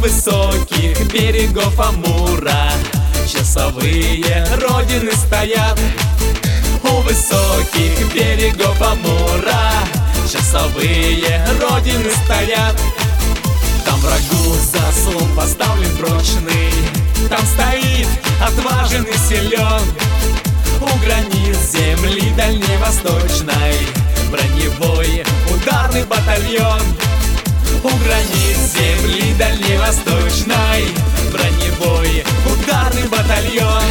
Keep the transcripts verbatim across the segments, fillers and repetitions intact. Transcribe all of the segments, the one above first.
высоких берегов Амура часовые родины стоят. У высоких берегов Амура часовые родины стоят. Там врагу заслон поставлен прочный, там стоит отважен и силен. У границ земли дальневосточной броневой ударный батальон. У границ земли дальневосточной броневой ударный батальон.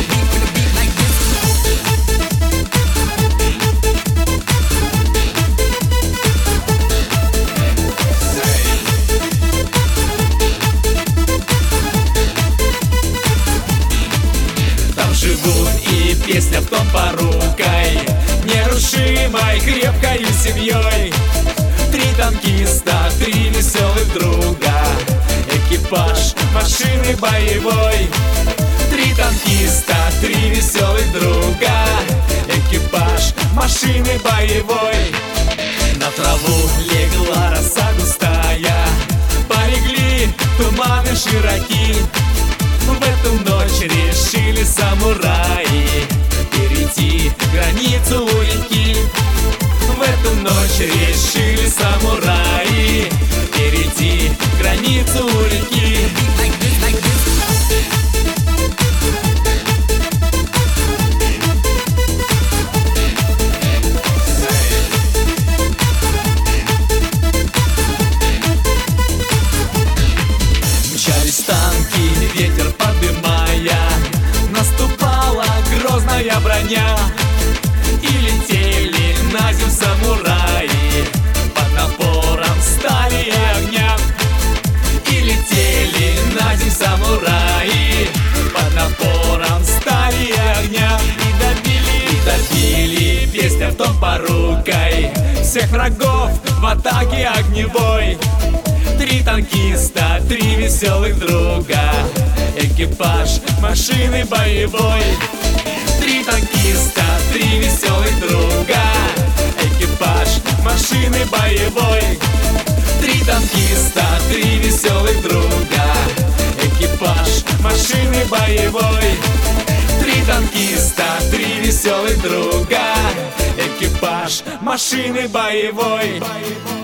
Там живут и песня в том порукой, нерушимой, крепкой семьей. Три танкиста, три веселых друга, экипаж машины боевой. Три танкиста, три веселых друга, экипаж машины боевой. На траву легла роса густая, полегли туманы широки. В эту ночь решили самураи перейти границу у реки. В эту ночь решили самураи перейти границу у реки. Мчались танки, ветер подымая, наступала грозная броня. И летели на землю самураи под напором стали и огня. И летели на землю самураи под напором стали и огня. И добили, и добили, песня в том порукой, всех врагов в атаке огневой. Три танкиста, три веселых друга, экипаж машины боевой. Три танкиста, три веселых друга, экипаж машины боевой. Три танкиста, три веселых друга, экипаж машины боевой. Три танкиста, три веселых друга, экипаж машины боевой.